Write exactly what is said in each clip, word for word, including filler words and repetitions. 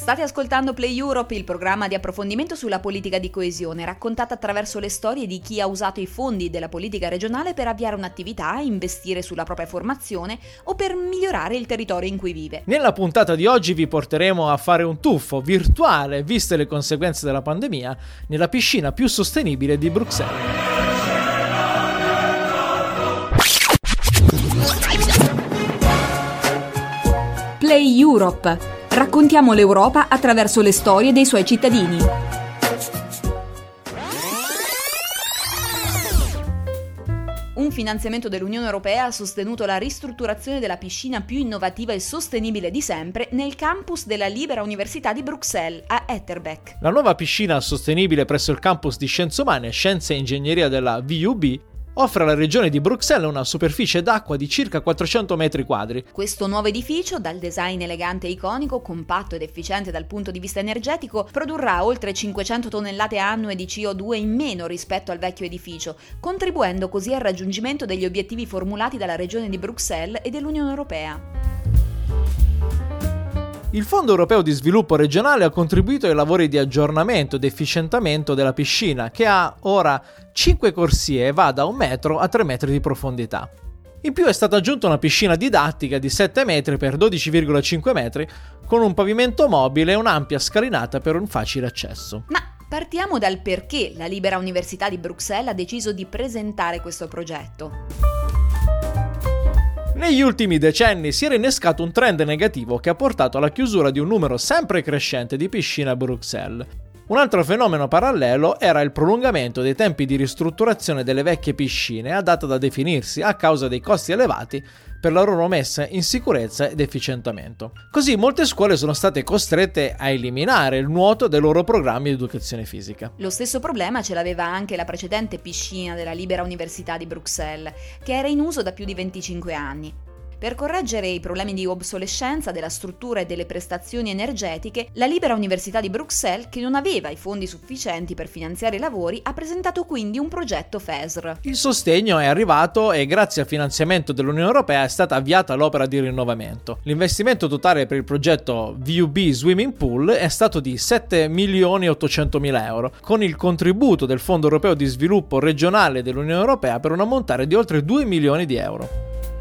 State ascoltando Play Europe, il programma di approfondimento sulla politica di coesione, raccontata attraverso le storie di chi ha usato i fondi della politica regionale per avviare un'attività, investire sulla propria formazione o per migliorare il territorio in cui vive. Nella puntata di oggi vi porteremo a fare un tuffo virtuale, viste le conseguenze della pandemia, nella piscina più sostenibile di Bruxelles. Play Europe. Raccontiamo l'Europa attraverso le storie dei suoi cittadini. Un finanziamento dell'Unione Europea ha sostenuto la ristrutturazione della piscina più innovativa e sostenibile di sempre nel campus della Libera Università di Bruxelles, a Etterbeek. La nuova piscina sostenibile presso il campus di Scienze Umane, Scienze e Ingegneria della V U B offre alla regione di Bruxelles una superficie d'acqua di circa quattrocento metri quadri. Questo nuovo edificio, dal design elegante e iconico, compatto ed efficiente dal punto di vista energetico, produrrà oltre cinquecento tonnellate annue di C O due in meno rispetto al vecchio edificio, contribuendo così al raggiungimento degli obiettivi formulati dalla regione di Bruxelles e dell'Unione Europea. Il Fondo Europeo di Sviluppo Regionale ha contribuito ai lavori di aggiornamento ed efficientamento della piscina, che ha ora cinque corsie e va da un metro a tre metri di profondità. In più è stata aggiunta una piscina didattica di sette metri per dodici virgola cinque metri, con un pavimento mobile e un'ampia scalinata per un facile accesso. Ma partiamo dal perché la Libera Università di Bruxelles ha deciso di presentare questo progetto. Negli ultimi decenni si era innescato un trend negativo che ha portato alla chiusura di un numero sempre crescente di piscine a Bruxelles. Un altro fenomeno parallelo era il prolungamento dei tempi di ristrutturazione delle vecchie piscine, a data da definirsi a causa dei costi elevati per la loro messa in sicurezza ed efficientamento. Così molte scuole sono state costrette a eliminare il nuoto dai loro programmi di educazione fisica. Lo stesso problema ce l'aveva anche la precedente piscina della Libera Università di Bruxelles, che era in uso da più di venticinque anni. Per correggere i problemi di obsolescenza della struttura e delle prestazioni energetiche, la Libera Università di Bruxelles, che non aveva i fondi sufficienti per finanziare i lavori, ha presentato quindi un progetto F E S R. Il sostegno è arrivato e grazie al finanziamento dell'Unione Europea è stata avviata l'opera di rinnovamento. L'investimento totale per il progetto V U B Swimming Pool è stato di sette milioni ottocentomila euro, con il contributo del Fondo Europeo di Sviluppo Regionale dell'Unione Europea per un ammontare di oltre due milioni di euro.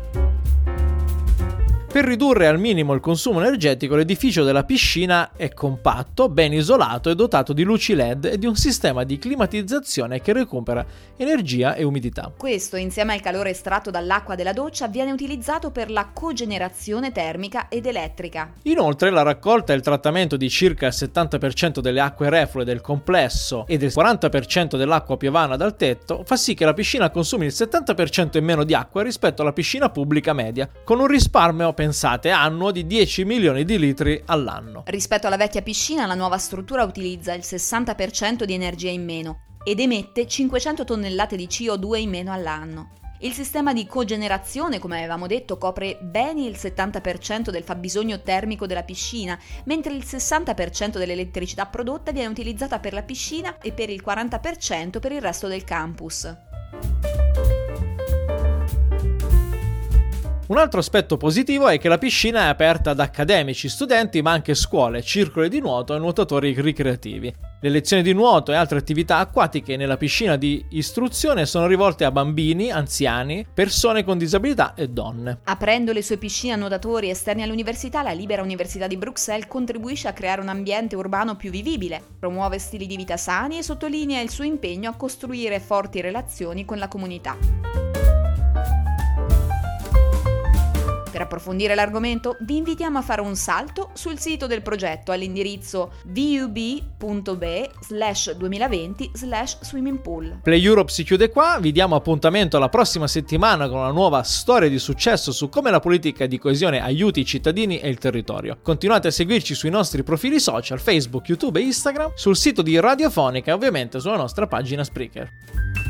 Per ridurre al minimo il consumo energetico, l'edificio della piscina è compatto, ben isolato e dotato di luci L E D e di un sistema di climatizzazione che recupera energia e umidità. Questo, insieme al calore estratto dall'acqua della doccia, viene utilizzato per la cogenerazione termica ed elettrica. Inoltre, la raccolta e il trattamento di circa il settanta per cento delle acque reflue del complesso e del quaranta per cento dell'acqua piovana dal tetto fa sì che la piscina consumi il settanta per cento in meno di acqua rispetto alla piscina pubblica media, con un risparmio pensate annuo di dieci milioni di litri all'anno. Rispetto alla vecchia piscina, la nuova struttura utilizza il sessanta per cento di energia in meno ed emette cinquecento tonnellate di C O due in meno all'anno. Il sistema di cogenerazione, come avevamo detto, copre bene il settanta per cento del fabbisogno termico della piscina, mentre il sessanta per cento dell'elettricità prodotta viene utilizzata per la piscina e per il quaranta per cento per il resto del campus. Un altro aspetto positivo è che la piscina è aperta ad accademici, studenti, ma anche scuole, circoli di nuoto e nuotatori ricreativi. Le lezioni di nuoto e altre attività acquatiche nella piscina di istruzione sono rivolte a bambini, anziani, persone con disabilità e donne. Aprendo le sue piscine a nuotatori esterni all'università, la Libera Università di Bruxelles contribuisce a creare un ambiente urbano più vivibile, promuove stili di vita sani e sottolinea il suo impegno a costruire forti relazioni con la comunità. Per approfondire l'argomento vi invitiamo a fare un salto sul sito del progetto all'indirizzo vub.be slash duemilaventi slash swimmingpool. Play Europe si chiude qua, vi diamo appuntamento alla prossima settimana con una nuova storia di successo su come la politica di coesione aiuti i cittadini e il territorio. Continuate a seguirci sui nostri profili social, Facebook, YouTube e Instagram, sul sito di Radiofonica e ovviamente sulla nostra pagina Spreaker.